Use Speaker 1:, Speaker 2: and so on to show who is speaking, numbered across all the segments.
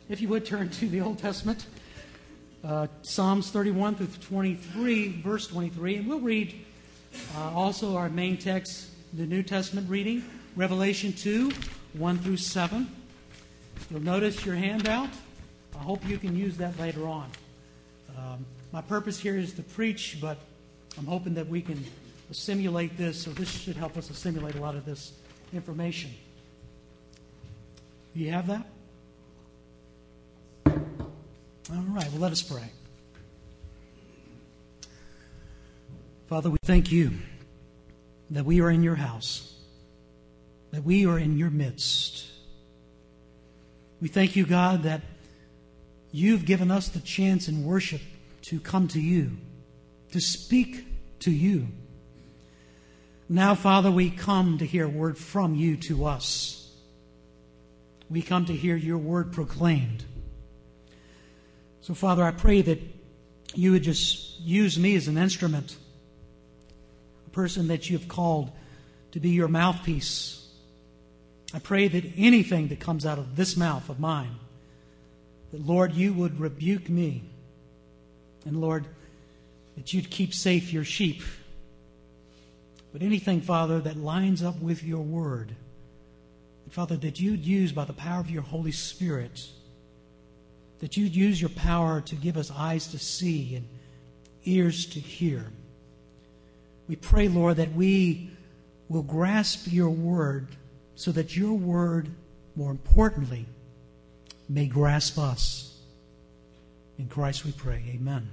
Speaker 1: If you would turn to the Old Testament, Psalms 31 through 23, verse 23, and we'll read also our main text, the New Testament reading, Revelation 2, 1 through 7. You'll notice your handout. I hope you can use that later on. My purpose here is to preach, but I'm hoping that we can assimilate this, so this should help us assimilate a lot of this information. Do you have that? All right, well, let us pray. Father, we thank you that we are in your house, that we are in your midst. We thank you, God, that you've given us the chance in worship to come to you, to speak to you. Now, Father, we come to hear a word from you to us. We come to hear your word proclaimed. So, Father, I pray that you would just use me as an instrument, a person that you have called to be your mouthpiece. I pray that anything that comes out of this mouth of mine, that, Lord, you would rebuke me. And, Lord, that you'd keep safe your sheep. But anything, Father, that lines up with your word, Father, that you'd use by the power of your Holy Spirit, that you'd use your power to give us eyes to see and ears to hear. We pray, Lord, that we will grasp your word so that your word, more importantly, may grasp us. In Christ we pray. Amen.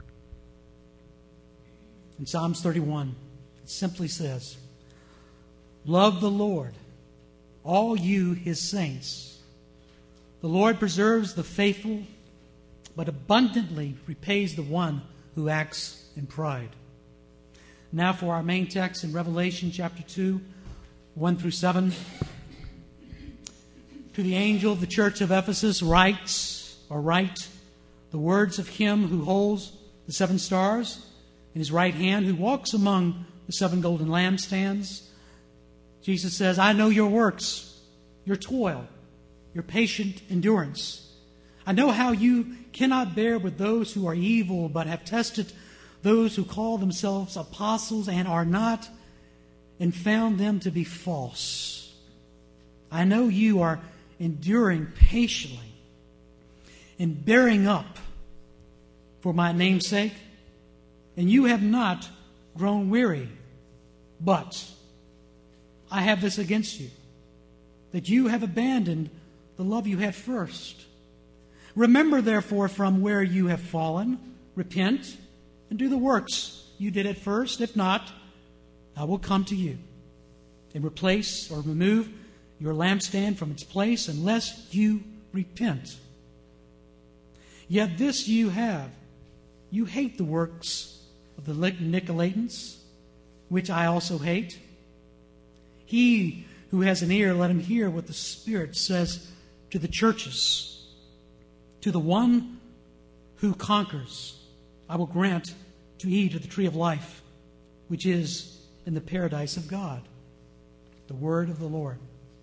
Speaker 1: In Psalms 31, it simply says, "Love the Lord, all you his saints. The Lord preserves the faithful, but abundantly repays the one who acts in pride." Now for our main text in Revelation chapter 2, 1 through 7. To the angel of the church of Ephesus write the words of him who holds the 7 stars in his right hand, who walks among the 7 golden lampstands. Jesus says, "I know your works, your toil, your patient endurance. I know how you cannot bear with those who are evil, but have tested those who call themselves apostles and are not, and found them to be false. I know you are enduring patiently and bearing up for my name's sake, and you have not grown weary. But I have this against you, that you have abandoned the love you had first. Remember, therefore, from where you have fallen, repent, and do the works you did at first. If not, I will come to you and replace or remove your lampstand from its place unless you repent. Yet this you have. You hate the works of the Nicolaitans, which I also hate. He who has an ear, let him hear what the Spirit says to the churches. To the one who conquers, I will grant to eat of the tree of life, which is in the paradise of God." The word of the Lord.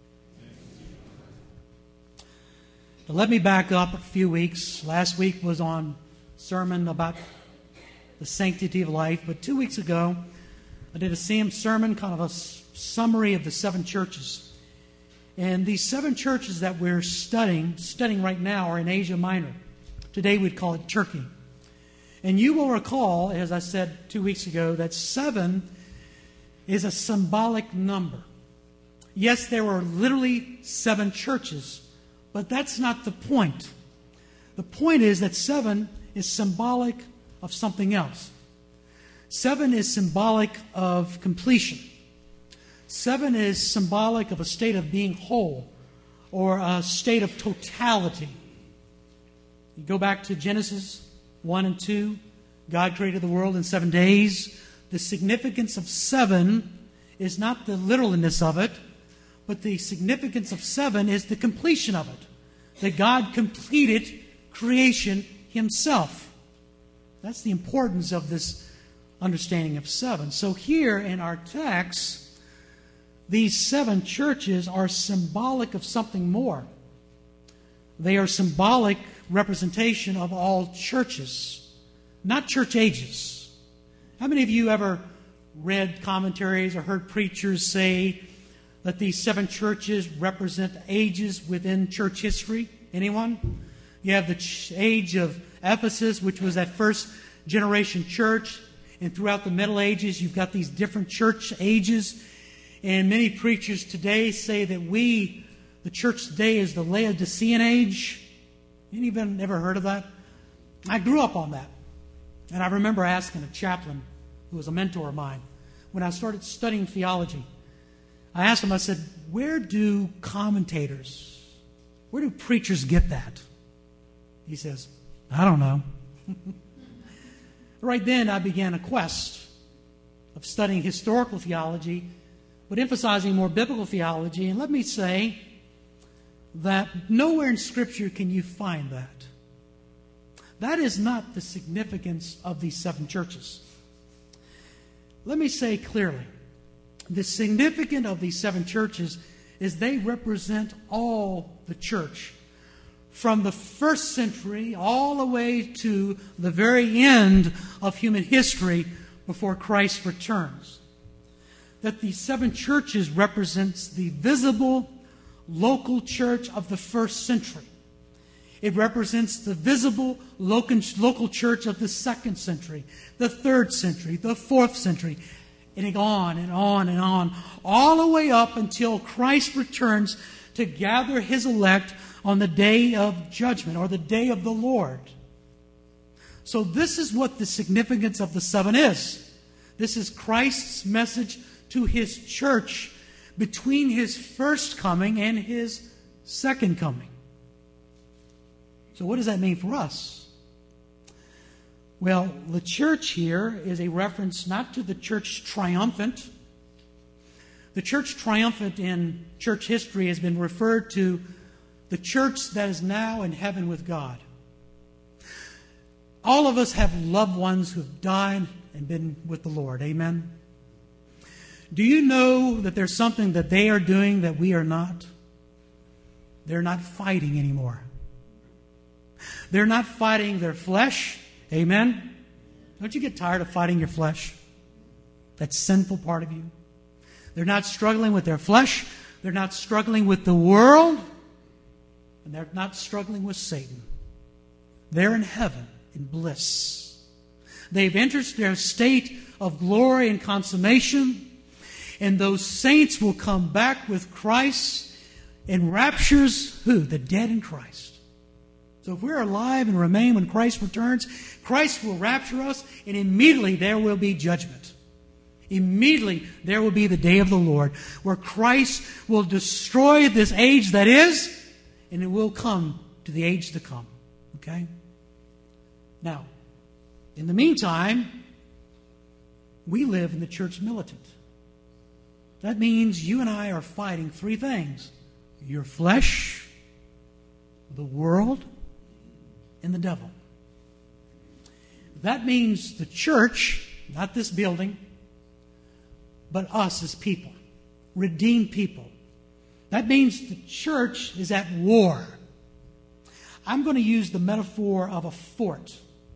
Speaker 1: Now let me back up a few weeks. Last week was on sermon about the sanctity of life, but 2 weeks ago I did a sermon, kind of a summary of the 7 churches. And these 7 churches that we're studying right now are in Asia Minor. Today we'd call it Turkey. And you will recall, as I said 2 weeks ago, that 7 is a symbolic number. Yes, there were literally 7 churches, but that's not the point. The point is that 7 is symbolic of something else. 7 is symbolic of completion. 7 is symbolic of a state of being whole or a state of totality. You go back to Genesis 1 and 2. God created the world in 7 days. The significance of 7 is not the literalness of it, but the significance of 7 is the completion of it. That God completed creation himself. That's the importance of this understanding of 7. So here in our text, these 7 churches are symbolic of something more. They are symbolic representation of all churches, not church ages. How many of you ever read commentaries or heard preachers say that these 7 churches represent ages within church history? Anyone? You have the age of Ephesus, which was that first generation church. And throughout the Middle Ages, you've got these different church ages. And many preachers today say that the church today, is the Laodicean age. Anyone ever heard of that? I grew up on that. And I remember asking a chaplain, who was a mentor of mine, when I started studying theology, I asked him, I said, where do preachers get that? He says, I don't know. Right then, I began a quest of studying historical theology, but emphasizing more biblical theology. And let me say that nowhere in Scripture can you find that. That is not the significance of these 7 churches. Let me say clearly, the significance of these 7 churches is they represent all the church, from the first century all the way to the very end of human history before Christ returns. That these 7 churches represents the visible local church of the first century. It represents the visible local church of the 2nd century, the 3rd century, the 4th century, and on and on and on, all the way up until Christ returns to gather His elect on the day of judgment, or the day of the Lord. So this is what the significance of the 7 is. This is Christ's message to His church between His first coming and His second coming. So what does that mean for us? Well, the church here is a reference not to the church triumphant. The church triumphant in church history has been referred to the church that is now in heaven with God. All of us have loved ones who have died and been with the Lord. Amen? Do you know that there's something that they are doing that we are not? They're not fighting anymore. They're not fighting their flesh. Amen? Don't you get tired of fighting your flesh? That sinful part of you. They're not struggling with their flesh. They're not struggling with the world. And they're not struggling with Satan. They're in heaven, in bliss. They've entered their state of glory and consummation. And those saints will come back with Christ and raptures who? The dead in Christ. So if we're alive and remain when Christ returns, Christ will rapture us, and immediately there will be judgment. Immediately there will be the day of the Lord, where Christ will destroy this age that is, and it will come to the age to come. Okay? Now, in the meantime, we live in the church militant. That means you and I are fighting 3 things: your flesh, the world, and the devil. That means the church, not this building, but us as people, redeemed people. That means the church is at war. I'm going to use the metaphor of a fort.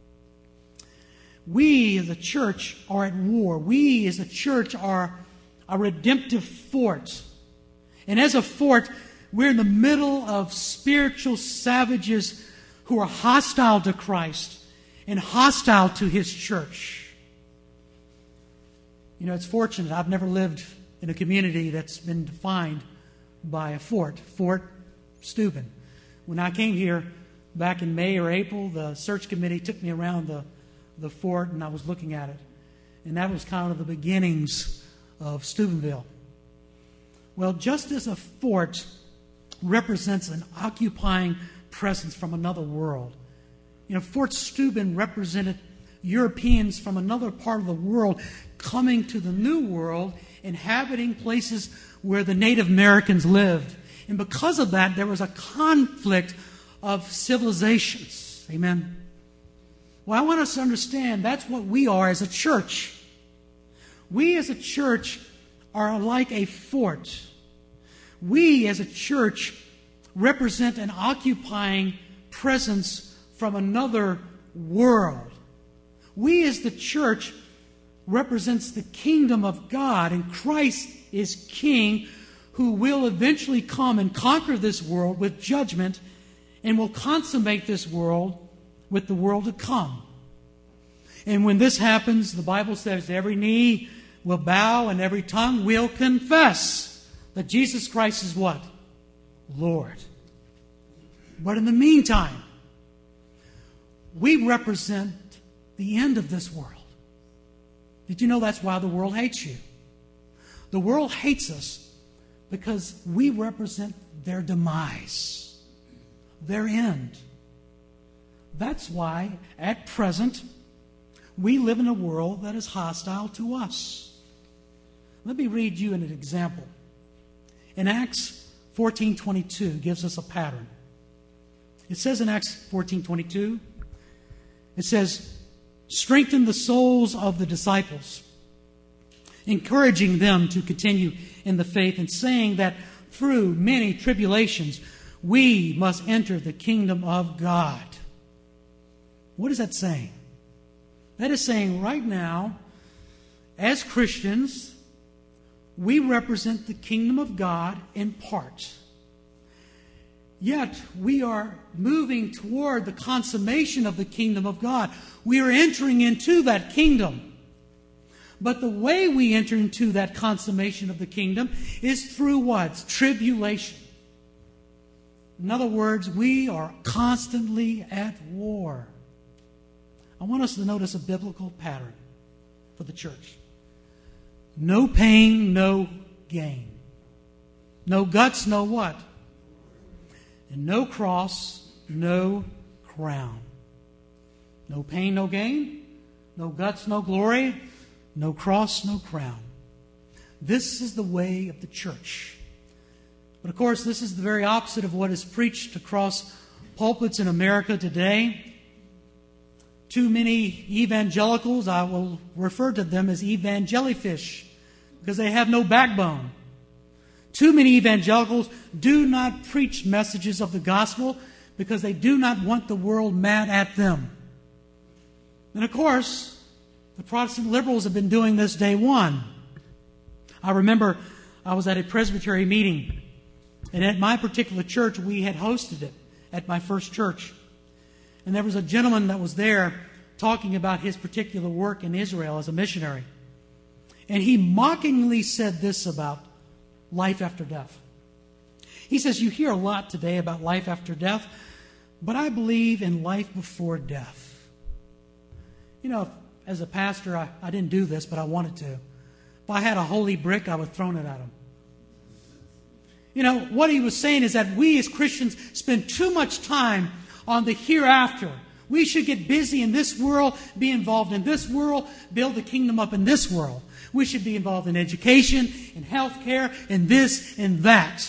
Speaker 1: We as a church are at war. We as a church are a redemptive fort. And as a fort, we're in the middle of spiritual savages who are hostile to Christ and hostile to His church. You know, it's fortunate. I've never lived in a community that's been defined by a fort. Fort Steuben. When I came here back in May or April, the search committee took me around the fort, and I was looking at it. And that was kind of the beginnings of Steubenville. Well, just as a fort represents an occupying presence from another world, you know, Fort Steuben represented Europeans from another part of the world coming to the New World, inhabiting places where the Native Americans lived. And because of that, there was a conflict of civilizations. Amen? Well, I want us to understand that's what we are as a church. We as a church are like a fort. We as a church represent an occupying presence from another world. We as the church represents the kingdom of God, and Christ is King who will eventually come and conquer this world with judgment and will consummate this world with the world to come. And when this happens, the Bible says every knee will bow and every tongue will confess that Jesus Christ is what? Lord. But in the meantime, we represent the end of this world. Did you know that's why the world hates you? The world hates us because we represent their demise, their end. That's why, at present, we live in a world that is hostile to us. Let me read you an example. In Acts 14:22 gives us a pattern. It says in Acts 14:22, it says, strengthen the souls of the disciples, encouraging them to continue in the faith and saying that through many tribulations we must enter the kingdom of God. What is that saying? That is saying right now, as Christians, we represent the kingdom of God in part. Yet we are moving toward the consummation of the kingdom of God. We are entering into that kingdom. But the way we enter into that consummation of the kingdom is through what? Tribulation. In other words, we are constantly at war. I want us to notice a biblical pattern for the church. No pain, no gain. No guts, no what? And no cross, no crown. No pain, no gain. No guts, no glory. No cross, no crown. This is the way of the church. But of course, this is the very opposite of what is preached across pulpits in America today. Too many evangelicals, I will refer to them as evangelifish, because they have no backbone. Too many evangelicals do not preach messages of the gospel because they do not want the world mad at them. And of course, the Protestant liberals have been doing this day one. I remember I was at a Presbytery meeting, and at my particular church, we had hosted it at my first church. And there was a gentleman that was there talking about his particular work in Israel as a missionary. And he mockingly said this about life after death. He says, you hear a lot today about life after death, but I believe in life before death. You know, as a pastor, I didn't do this, but I wanted to. If I had a holy brick, I would have thrown it at him. You know, what he was saying is that we as Christians spend too much time on the hereafter. We should get busy in this world, be involved in this world, build the kingdom up in this world. We should be involved in education, in health care, in this and that.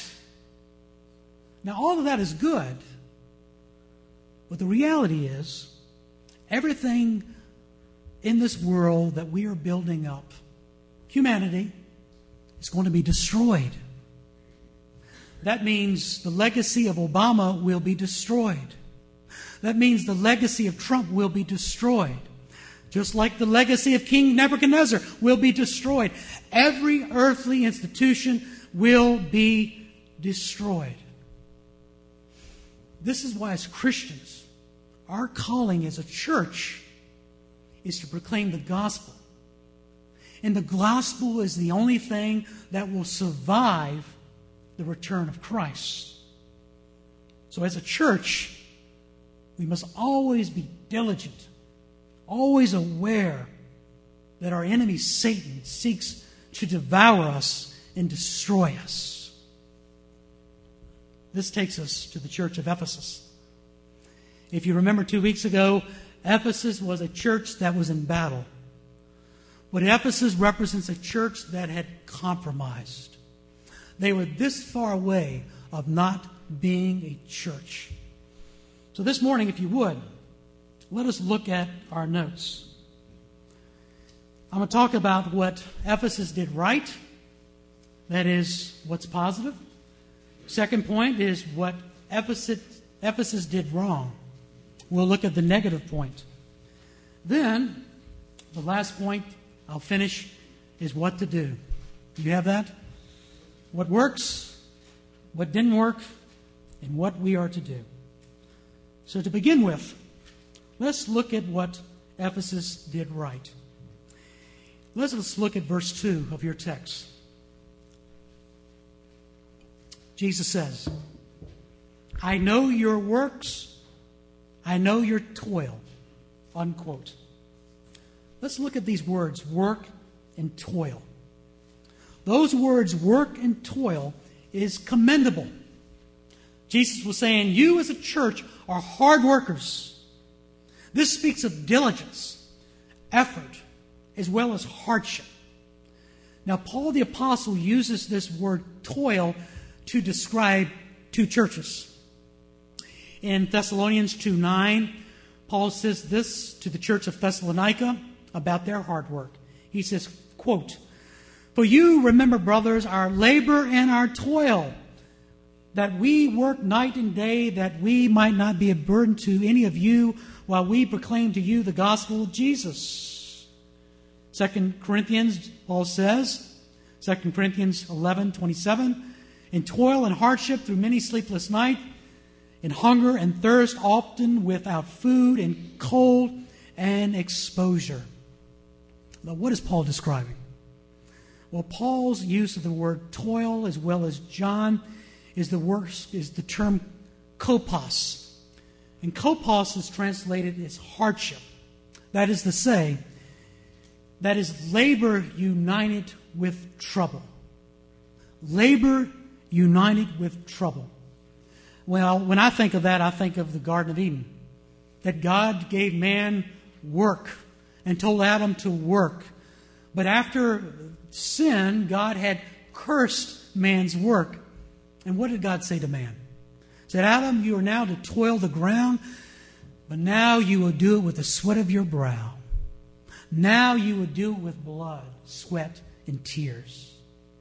Speaker 1: Now, all of that is good. But the reality is, everything in this world that we are building up, humanity, is going to be destroyed. That means the legacy of Obama will be destroyed. That means the legacy of Trump will be destroyed. Just like the legacy of King Nebuchadnezzar will be destroyed. Every earthly institution will be destroyed. This is why, as Christians, our calling as a church is to proclaim the gospel. And the gospel is the only thing that will survive the return of Christ. So as a church, we must always be diligent, always aware that our enemy Satan seeks to devour us and destroy us. This takes us to the church of Ephesus. If you remember 2 weeks ago, Ephesus was a church that was in battle. But Ephesus represents a church that had compromised. They were this far away of not being a church. So this morning, if you would, let us look at our notes. I'm going to talk about what Ephesus did right. That is, what's positive. Second point is what Ephesus did wrong. We'll look at the negative point. Then, the last point I'll finish is what to do. Do you have that? What works, what didn't work, and what we are to do. So to begin with, let's look at what Ephesus did right. Let's look at verse 2 of your text. Jesus says, I know your works, I know your toil, unquote. Let's look at these words, work and toil. Those words, work and toil, is commendable. Jesus was saying, you as a church are hard workers. This speaks of diligence, effort, as well as hardship. Now, Paul the Apostle uses this word toil to describe two churches. In Thessalonians 2:9, Paul says this to the church of Thessalonica about their hard work. He says, quote, for you remember, brothers, our labor and our toil, that we work night and day, that we might not be a burden to any of you while we proclaim to you the gospel of Jesus. 2 Corinthians, Paul says, 2 Corinthians 11:27, in toil and hardship through many sleepless nights, in hunger and thirst, often without food, in cold and exposure. Now, what is Paul describing? Well, Paul's use of the word toil, as well as John, is the term kopos. And kopos is translated as hardship. That is to say, that is labor united with trouble. Labor united with trouble. Well, when I think of that, I think of the Garden of Eden. That God gave man work and told Adam to work. But after sin, God had cursed man's work. And what did God say to man? He said, Adam, you are now to toil the ground, but now you will do it with the sweat of your brow. Now you will do it with blood, sweat, and tears.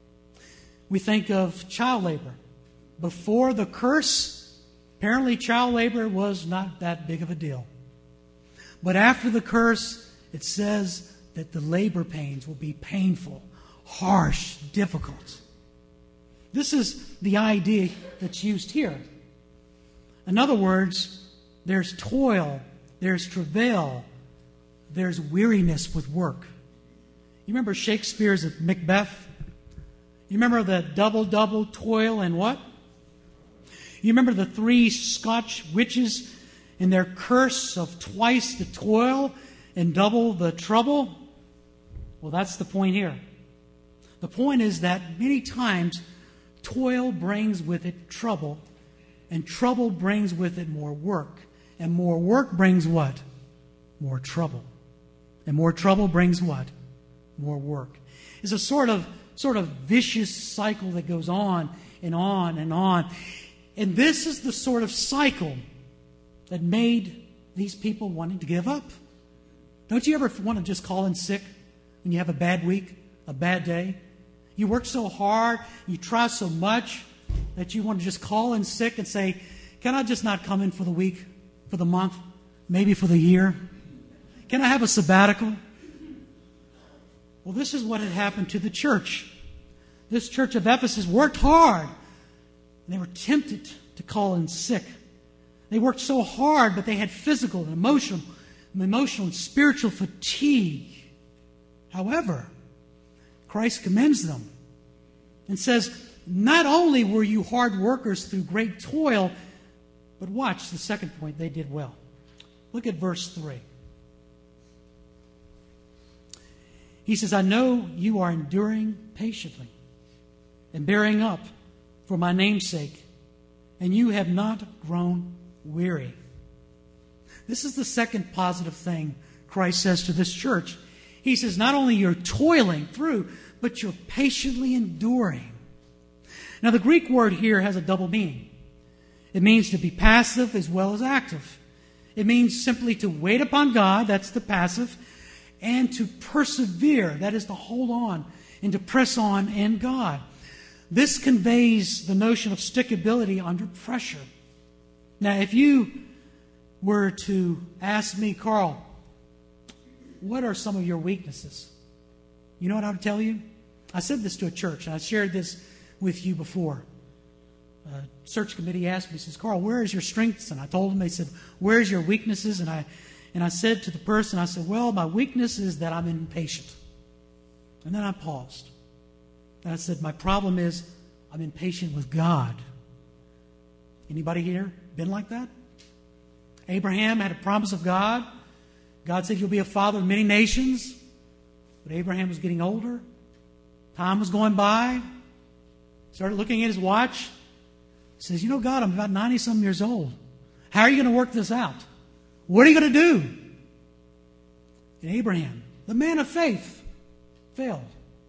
Speaker 1: We think of child labor. Before the curse, apparently child labor was not that big of a deal. But after the curse, it says that the labor pains will be painful, harsh, difficult. This is the idea that's used here. In other words, there's toil, there's travail, there's weariness with work. You remember Shakespeare's Macbeth? You remember the double, toil and what? You remember the three Scotch witches and their curse of twice the toil and double the trouble? Well, that's the point here. The point is that many times toil brings with it trouble, and trouble brings with it more work. And more work brings what? More trouble. And more trouble brings what? More work. It's a sort of vicious cycle that goes on and on and on. And this is the sort of cycle that made these people wanting to give up. Don't you ever want to just call in sick when you have a bad week, a bad day? You work so hard, you try so much that you want to just call in sick and say, can I just not come in for the week, for the month, maybe for the year? Can I have a sabbatical? Well, this is what had happened to the church. This church of Ephesus worked hard, and they were tempted to call in sick. They worked so hard, but they had physical and emotional and spiritual fatigue. However, Christ commends them and says, not only were you hard workers through great toil, but watch the second point, they did well. Look at verse 3. He says, I know you are enduring patiently and bearing up for my name's sake, and you have not grown weary. This is the second positive thing Christ says to this church. He says, not only you're toiling through, but you're patiently enduring. Now, the Greek word here has a double meaning. It means to be passive as well as active. It means simply to wait upon God, that's the passive, and to persevere, that is to hold on and to press on in God. This conveys the notion of stickability under pressure. Now, if you were to ask me, Carl, what are some of your weaknesses? You know what I would tell you? I said this to a church, and I shared this with you before. A search committee asked me, says, Carl, where is your strengths? And I told them, they said, where is your weaknesses? And I said to the person, I said, well, my weakness is that I'm impatient. And then I paused. And I said, my problem is I'm impatient with God. Anybody here been like that? Abraham had a promise of God. God said, you'll be a father of many nations. But Abraham was getting older. Time was going by. Started looking at his watch. He says, you know, God, I'm about 90-some years old. How are you going to work this out? What are you going to do? And Abraham, the man of faith, failed.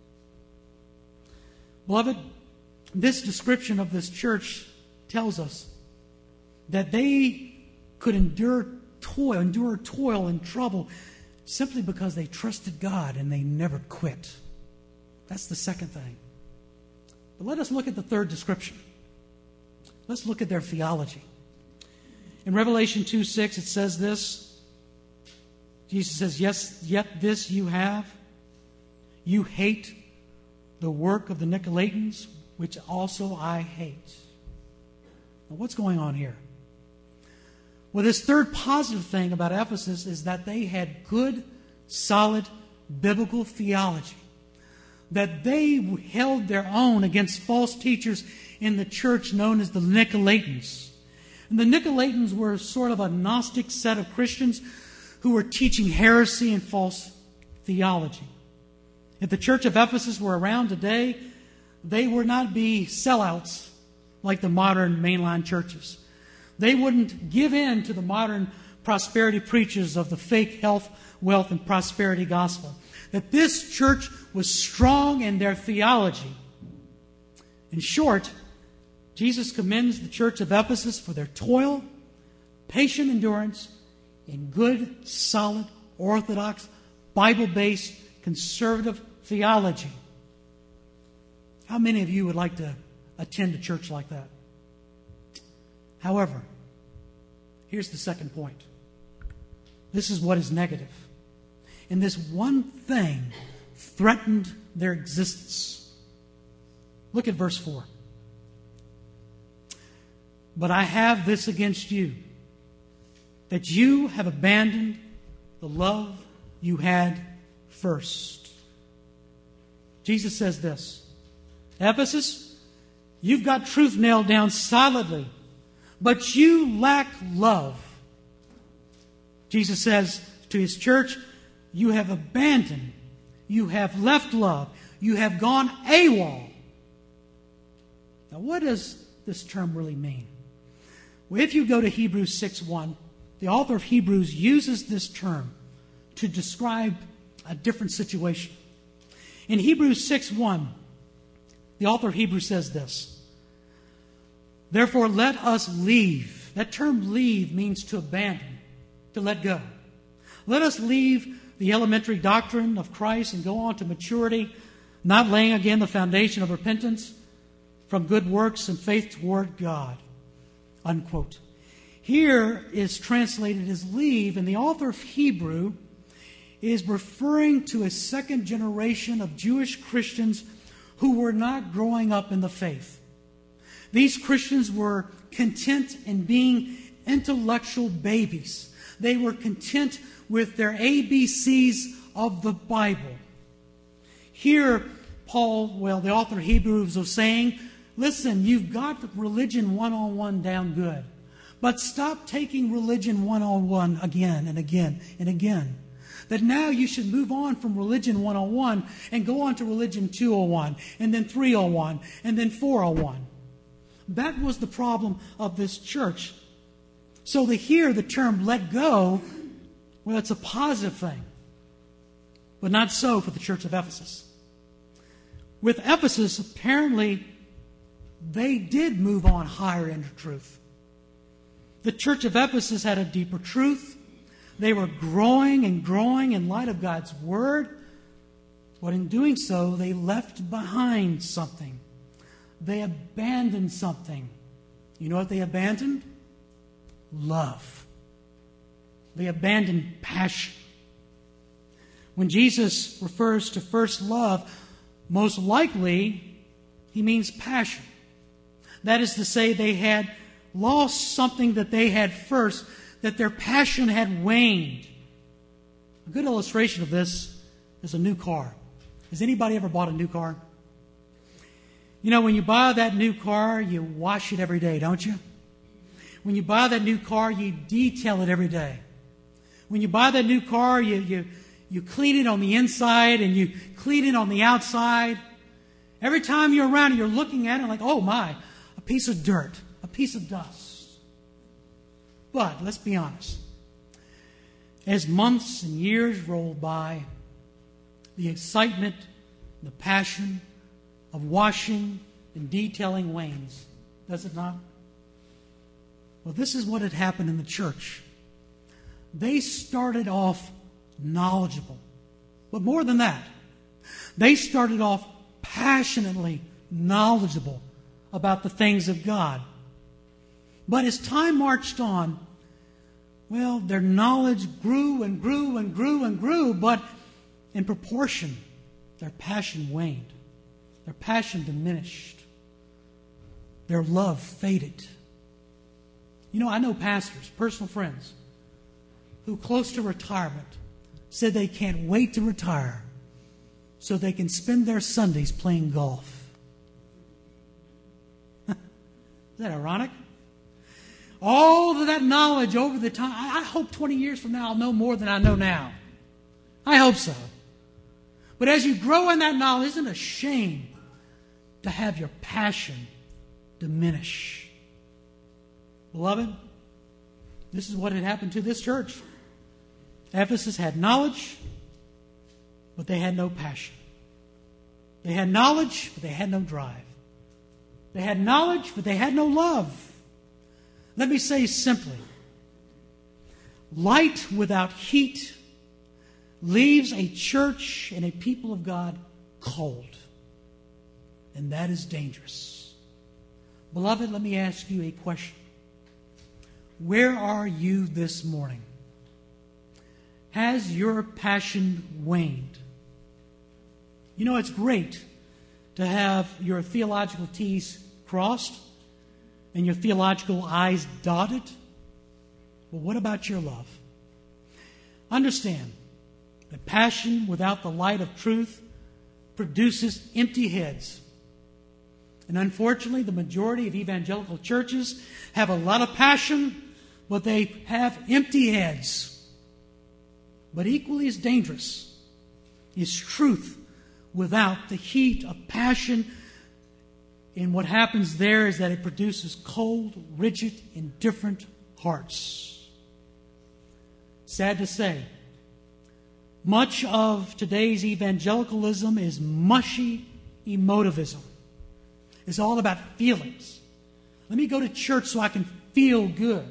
Speaker 1: Beloved, this description of this church tells us that they could endure toil and trouble simply because they trusted God and they never quit. That's the second thing. But let us look at the third description. Let's look at their theology. In Revelation 2:6, it says this. Jesus says, yes, yet this you have. You hate the work of the Nicolaitans, which also I hate. Now, what's going on here? Well, this third positive thing about Ephesus is that they had good, solid, biblical theology. That they held their own against false teachers in the church known as the Nicolaitans. And the Nicolaitans were sort of a Gnostic set of Christians who were teaching heresy and false theology. If the church of Ephesus were around today, they would not be sellouts like the modern mainline churches. They wouldn't give in to the modern prosperity preachers of the fake health, wealth, and prosperity gospel. That this church was strong in their theology. In short, Jesus commends the church of Ephesus for their toil, patient endurance, in good, solid, orthodox, Bible-based, conservative theology. How many of you would like to attend a church like that? However, here's the second point. This is what is negative. And this one thing threatened their existence. Look at verse 4. But I have this against you, that you have abandoned the love you had first. Jesus says this, Ephesus, you've got truth nailed down solidly, but you lack love. Jesus says to his church, you have abandoned, you have left love, you have gone AWOL. Now, what does this term really mean? Well, if you go to Hebrews 6:1, the author of Hebrews uses this term to describe a different situation. In Hebrews 6:1, the author of Hebrews says this, therefore let us leave. That term leave means to abandon, to let go. Let us leave the elementary doctrine of Christ and go on to maturity, not laying again the foundation of repentance from good works and faith toward God. Unquote. Here is translated as leave, and the author of Hebrew is referring to a second generation of Jewish Christians who were not growing up in the faith. These Christians were content in being intellectual babies. They were content with their ABCs of the Bible. Here, Paul, the author of Hebrews was saying, listen, you've got religion 101 down good. But stop taking religion 101 again and again and again. That now you should move on from religion 101 and go on to religion 201 and then 301 and then 401. That was the problem of this church. So to hear the term let go, well, it's a positive thing. But not so for the church of Ephesus. With Ephesus, apparently, they did move on higher into truth. The church of Ephesus had a deeper truth. They were growing and growing in light of God's Word. But in doing so, they left behind something. They abandoned something. You know what they abandoned? love. They abandoned passion. When Jesus refers to first love, most likely he means passion. That is to say, they had lost something that they had first, that their passion had waned. A good illustration of this is a new car. Has anybody ever bought a new car? You know, when you buy that new car, you wash it every day, don't you? When you buy that new car, you detail it every day. When you buy that new car, you clean it on the inside and you clean it on the outside. Every time you're around it, you're looking at it like, oh my, a piece of dirt, a piece of dust. But let's be honest. As months and years roll by, the excitement, the passion of washing and detailing wanes, does it not? Well, this is what had happened in the church. They started off knowledgeable. But more than that, they started off passionately knowledgeable about the things of God. But as time marched on, well, their knowledge grew and grew and grew and grew, but in proportion, their passion waned. Their passion diminished. Their love faded. You know, I know pastors, personal friends, who close to retirement said they can't wait to retire so they can spend their Sundays playing golf. Is that ironic? All of that knowledge over the time. I hope 20 years from now I'll know more than I know now. I hope so. But as you grow in that knowledge, isn't it a shame to have your passion diminish? Beloved, this is what had happened to this church. Ephesus had knowledge, but they had no passion. They had knowledge, but they had no drive. They had knowledge, but they had no love. Let me say simply, light without heat leaves a church and a people of God cold. And that is dangerous. Beloved, let me ask you a question. Where are you this morning? Has your passion waned? You know, it's great to have your theological T's crossed and your theological I's dotted. But what about your love? Understand that passion without the light of truth produces empty heads. And unfortunately, the majority of evangelical churches have a lot of passion, but they have empty heads. But equally as dangerous is truth without the heat of passion. And what happens there is that it produces cold, rigid, indifferent hearts. Sad to say, much of today's evangelicalism is mushy emotivism. It's all about feelings. Let me go to church so I can feel good.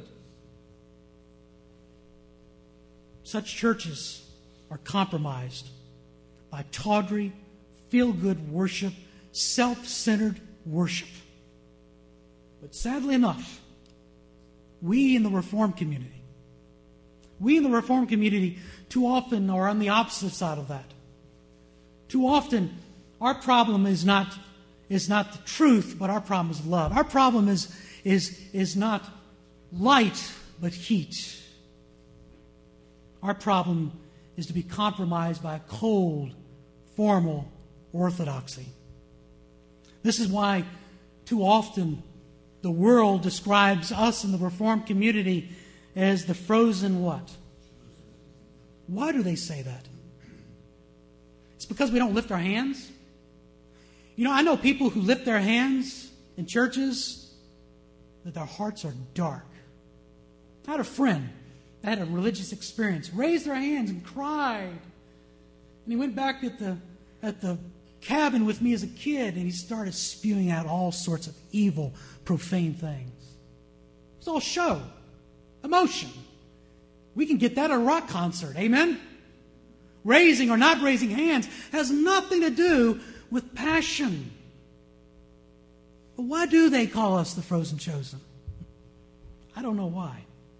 Speaker 1: Such churches are compromised by tawdry, feel-good worship, self-centered worship. But sadly enough, we in the Reformed community too often are on the opposite side of that. Too often, our problem is not the truth, but our problem is love. Our problem is not light, but heat. Our problem is to be compromised by a cold, formal orthodoxy. This is why too often the world describes us in the Reformed community as the frozen what? Why do they say that? It's because we don't lift our hands. You know, I know people who lift their hands in churches that their hearts are dark. I had a friend that had a religious experience, raised their hands and cried. And he went back at the cabin with me as a kid, and he started spewing out all sorts of evil, profane things. It's all show, emotion. We can get that at a rock concert, amen? Raising or not raising hands has nothing to do with passion. But why do they call us the frozen chosen? I don't know why.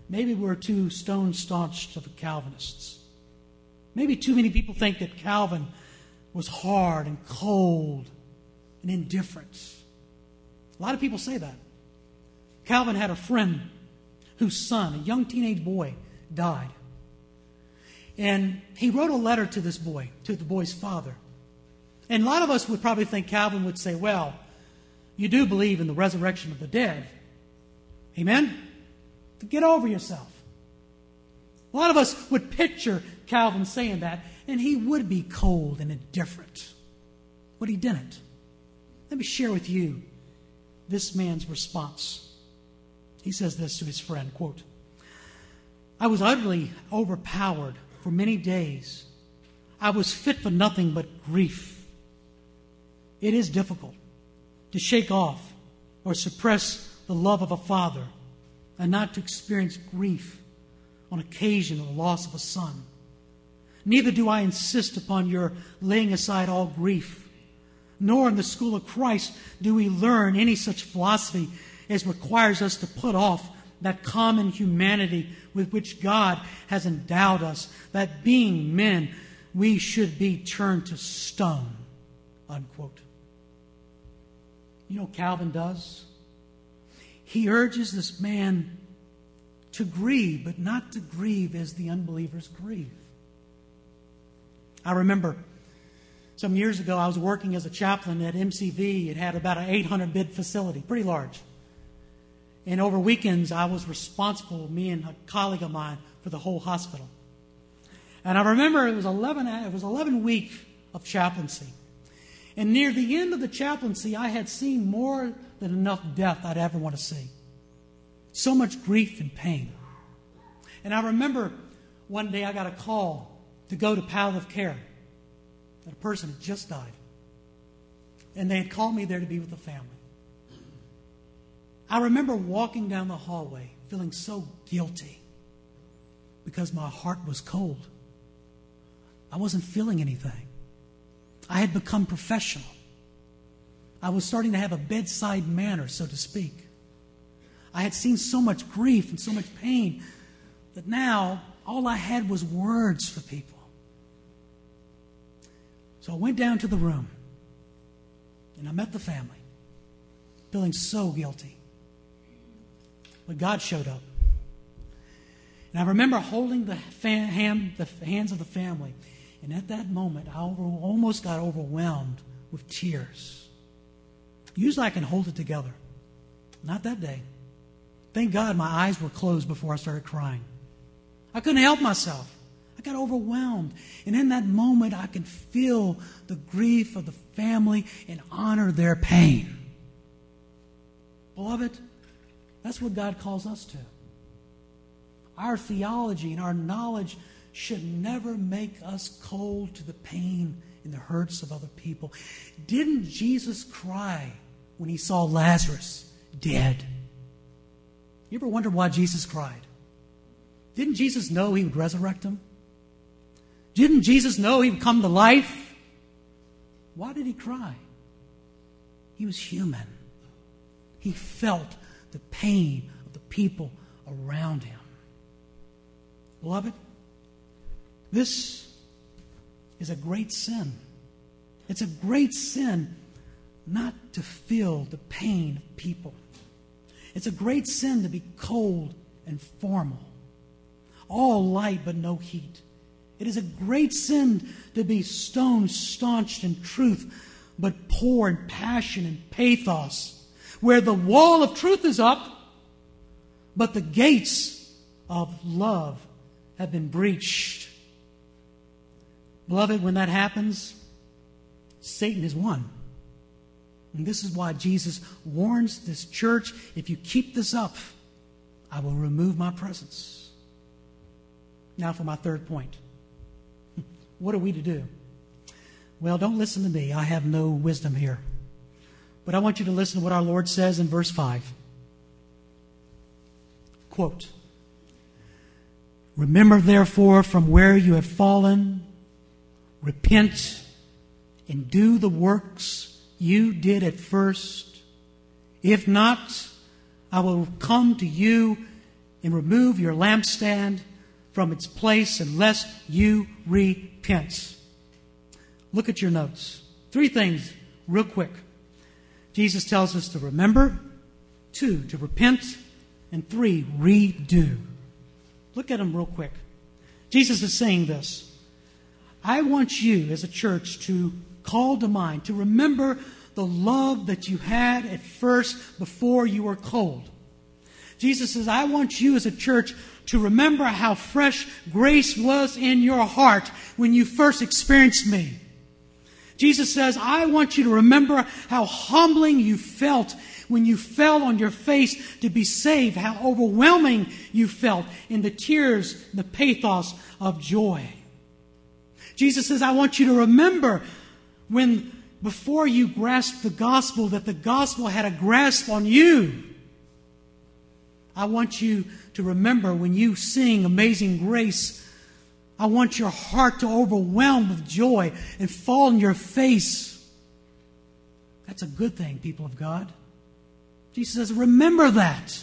Speaker 1: maybe we're too stone-staunched of Calvinists. Maybe too many people think that Calvin was hard and cold and indifferent. A lot of people say that. Calvin had a friend whose son, a young teenage boy, died. And he wrote a letter to this boy, to the boy's father. And a lot of us would probably think Calvin would say, well, you do believe in the resurrection of the dead. Amen? Get over yourself. A lot of us would picture Calvin saying that, and he would be cold and indifferent. But he didn't. Let me share with you this man's response. He says this to his friend, quote, I was utterly overpowered for many days. I was fit for nothing but grief. It is difficult to shake off or suppress the love of a father and not to experience grief on occasion of the loss of a son. Neither do I insist upon your laying aside all grief, nor in the school of Christ do we learn any such philosophy as requires us to put off that common humanity with which God has endowed us, that being men, we should be turned to stone, unquote. You know what Calvin does? He urges this man to grieve, but not to grieve as the unbelievers grieve. I remember some years ago I was working as a chaplain at MCV. It had about an 800-bed facility, pretty large. And over weekends I was responsible, me and a colleague of mine, for the whole hospital. And I remember it was 11 weeks of chaplaincy. And near the end of the chaplaincy, I had seen more than enough death I'd ever want to see. So much grief and pain. And I remember one day I got a call to go to palliative care. And a person had just died. And they had called me there to be with the family. I remember walking down the hallway feeling so guilty because my heart was cold. I wasn't feeling anything. I had become professional. I was starting to have a bedside manner, so to speak. I had seen so much grief and so much pain that now all I had was words for people. So I went down to the room and I met the family, feeling so guilty. But God showed up. And I remember holding the hands of the family. And at that moment, I almost got overwhelmed with tears. Usually I can hold it together. Not that day. Thank God my eyes were closed before I started crying. I couldn't help myself. I got overwhelmed. And in that moment, I could feel the grief of the family and honor their pain. Beloved, that's what God calls us to. Our theology and our knowledge should never make us cold to the pain and the hurts of other people. Didn't Jesus cry when he saw Lazarus dead? You ever wonder why Jesus cried? Didn't Jesus know he would resurrect him? Didn't Jesus know he would come to life? Why did he cry? He was human. He felt the pain of the people around him. Beloved, this is a great sin. It's a great sin not to feel the pain of people. It's a great sin to be cold and formal, all light but no heat. It is a great sin to be stone-staunched in truth but poor in passion and pathos, where the wall of truth is up but the gates of love have been breached. Beloved, when that happens, Satan is won. And this is why Jesus warns this church, if you keep this up, I will remove my presence. Now for my third point. What are we to do? Well, don't listen to me. I have no wisdom here. But I want you to listen to what our Lord says in verse 5. Quote, remember therefore from where you have fallen, repent and do the works you did at first. If not, I will come to you and remove your lampstand from its place unless you repent. Look at your notes. 3 things real quick. Jesus tells us to remember, 2, to repent, and 3, redo. Look at them real quick. Jesus is saying this. I want you as a church to call to mind, to remember the love that you had at first before you were cold. Jesus says, I want you as a church to remember how fresh grace was in your heart when you first experienced me. Jesus says, I want you to remember how humbling you felt when you fell on your face to be saved, how overwhelming you felt in the tears, the pathos of joy. Jesus says, I want you to remember when before you grasped the gospel, that the gospel had a grasp on you. I want you to remember when you sing Amazing Grace, I want your heart to overwhelm with joy and fall on your face. That's a good thing, people of God. Jesus says, remember that.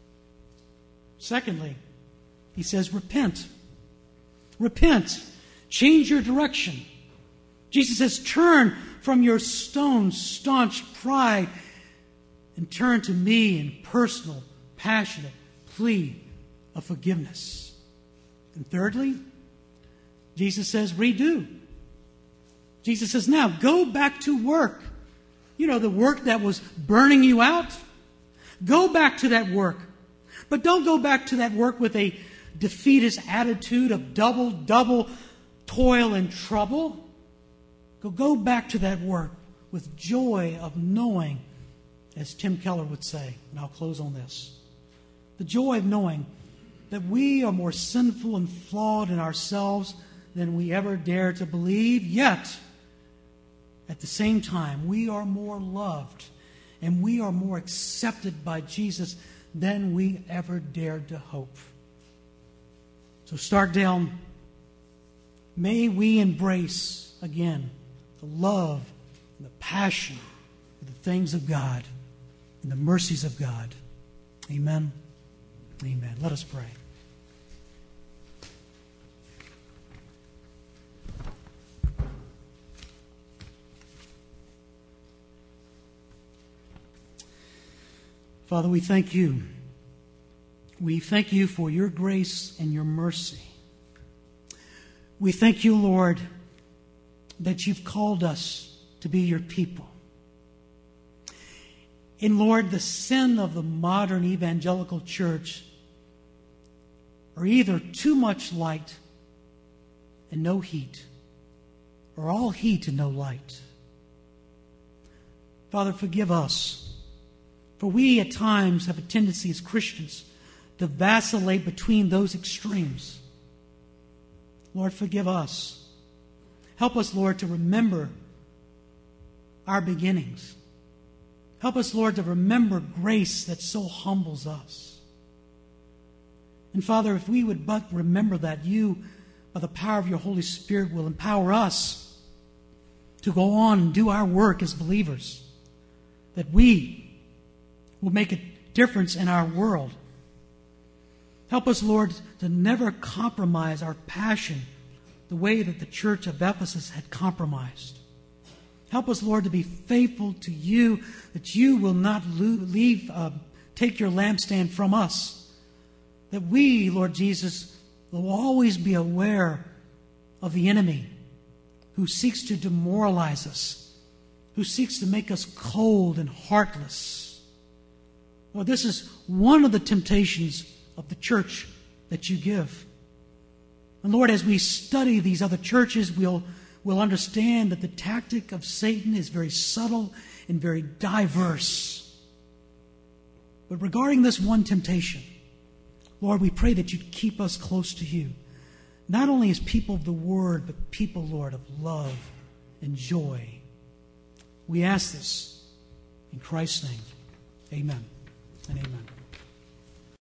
Speaker 1: Secondly, he says, repent. Repent. Change your direction. Jesus says, turn from your stone-staunch pride and turn to me in personal, passionate plea of forgiveness. And thirdly, Jesus says, redo. Jesus says, now go back to work. You know, the work that was burning you out. Go back to that work. But don't go back to that work with a defeatist attitude of double toil and trouble. Go back to that work with joy of knowing, as Tim Keller would say, and I'll close on this. The joy of knowing that we are more sinful and flawed in ourselves than we ever dare to believe, yet at the same time we are more loved and we are more accepted by Jesus than we ever dared to hope. So Starkdale, may we embrace again the love and the passion for the things of God and the mercies of God. Amen. Amen. Let us pray. Father, we thank you. We thank you for your grace and your mercy. We thank you, Lord, that you've called us to be your people. And Lord, the sin of the modern evangelical church are either too much light and no heat, or all heat and no light. Father, forgive us. For we at times have a tendency as Christians to vacillate between those extremes. Lord, forgive us. Help us, Lord, to remember our beginnings. Help us, Lord, to remember grace that so humbles us. And Father, if we would but remember that, you, by the power of your Holy Spirit, will empower us to go on and do our work as believers. That we will make a difference in our world. Help us, Lord, to never compromise our passion the way that the church of Ephesus had compromised. Help us, Lord, to be faithful to you, that you will not take your lampstand from us. That we, Lord Jesus, will always be aware of the enemy who seeks to demoralize us, who seeks to make us cold and heartless. Lord, this is one of the temptations of the church that you give. And Lord, as we study these other churches, we'll understand that the tactic of Satan is very subtle and very diverse. But regarding this one temptation, Lord, we pray that you'd keep us close to you. Not only as people of the Word, but people, Lord, of love and joy. We ask this in Christ's name. Amen and amen.